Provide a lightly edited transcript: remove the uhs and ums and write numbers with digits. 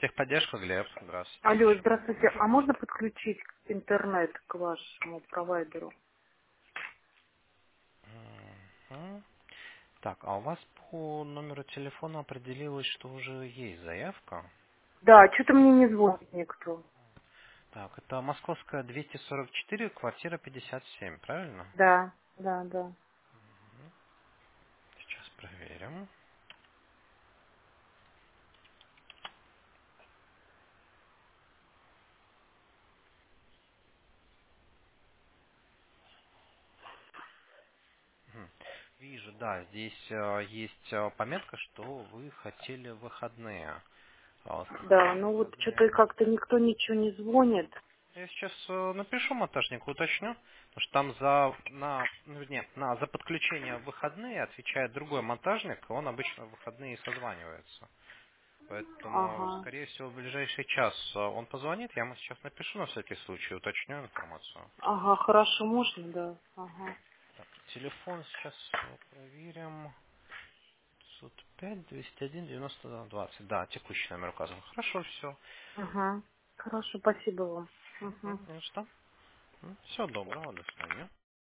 Техподдержка, Глеб. Здравствуйте. Алло, здравствуйте. А можно подключить интернет к вашему провайдеру? Мгм. Так, а у вас по номеру телефона определилось, что уже есть заявка? Да, что-то мне не звонит никто. Так, это Московская 244, квартира 57, правильно? Да, да, да. Сейчас проверим. Мгм. Вижу, да, здесь есть пометка, что вы хотели в выходные. Да, В ну вот выходные. что-то как-то никто ничего не звонит. Я сейчас напишу монтажнику, уточню, потому что там за подключение в выходные отвечает другой монтажник, он обычно в выходные созванивается. Поэтому, Ага, скорее всего, в ближайший час он позвонит, я ему сейчас напишу на всякий случай, уточню информацию. ага, хорошо, можно, да. Ага, Так, телефон сейчас проверим. 505-201-92-20. Да, текущий номер указан. Хорошо, все. ага. Хорошо, спасибо вам. Угу. Не за что. Всего доброго, до свидания.